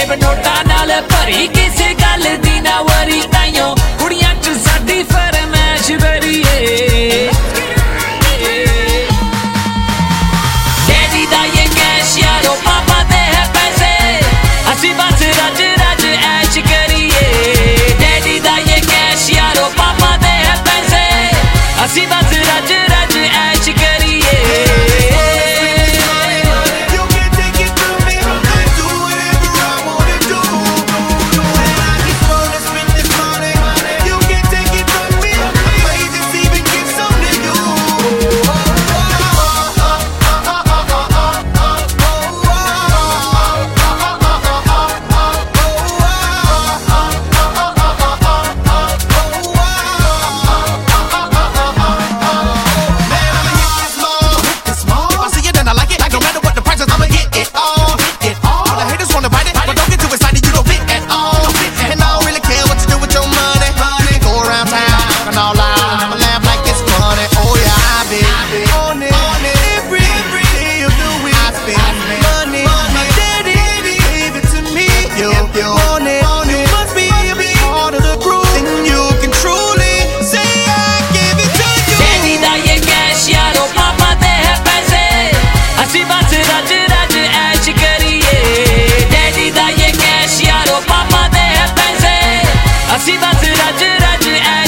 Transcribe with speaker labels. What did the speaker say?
Speaker 1: जेब नोटा नाल भरी किसे गल दी ना वरी ताइयों कुड़ियां च साडी फरमैश करिए डैडी दा ये कैश यारो पापा दे है पैसे असी बस रज रज ऐश करिए डैडी दा ये कैश यारो पापा दे है पैसे असी बस रज रज ऐश करिए असी बस रज रज